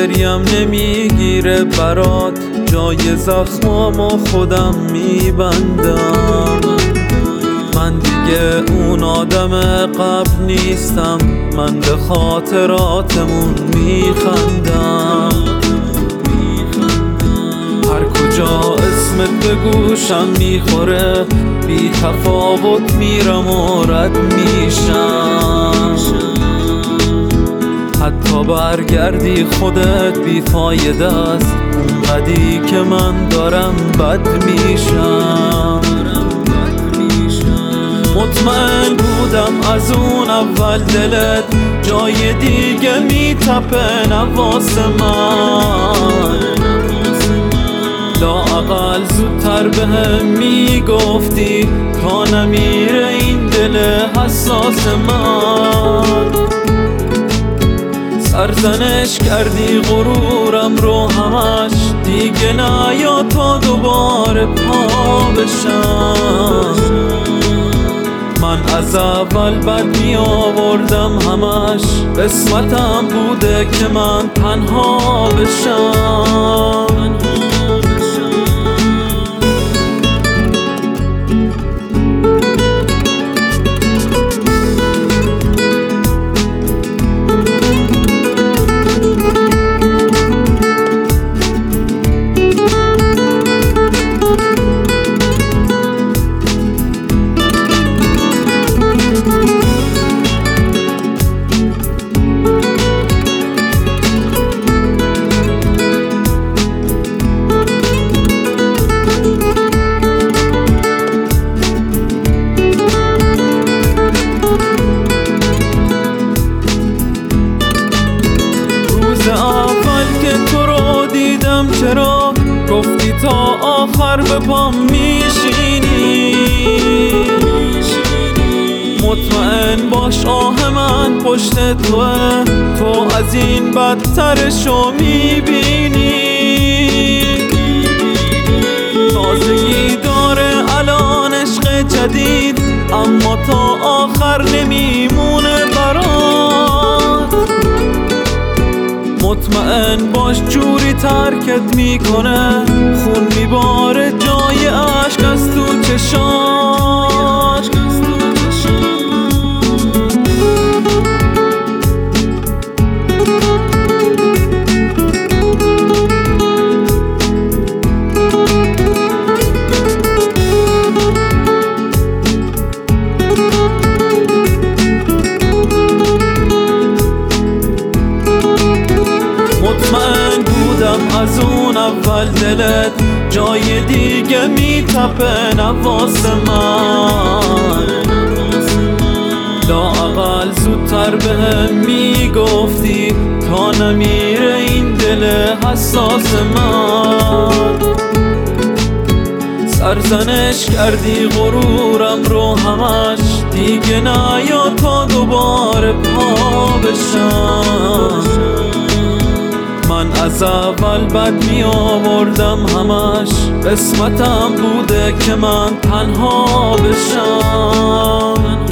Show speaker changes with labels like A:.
A: گریم نمیگیره برات، جای زخمامو خودم میبندم. من دیگه اون آدم قبل نیستم، من به خاطراتمون میخندم. هر کجا اسمت به گوشم میخوره، بی تفاوت میرم و رد میشم. حتی برگردی خودت بیفایده است، اونقدی که من دارم بد میشم. مطمئن بودم از اون اول دلت جای دیگه میتپه نواس من. لااقل زودتر بهم میگفتی تا نمیره این دل حساس من. سرزنش کردی غرورم رو همش، دیگه نیا تا دوباره پا بشم. من از اول بد می آوردم همش، قسمتم بوده که من تنها بشم. چرا گفتی تا آخر به پام میشینی؟ مطمئن باش آه من پشت توه، تو از این بدترشو میبینی. تازگی داره الان عشق جدید، اما تا آخر نمیمونه برات. مطمئن باش جوری ترکت میکنه، خون میباره جای عشق از تو چشاش. مطمئن بودم از اون اول دلت جای دیگه میتپه نواس من. لااقل زودتر بهم میگفتی تا نمیره این دل حساس من. سرزنش کردی غرورم رو همش، دیگه نیا تا دوباره پا بشم. من از اول بد می آوردم همش، قسمتم بوده که من تنها بشم.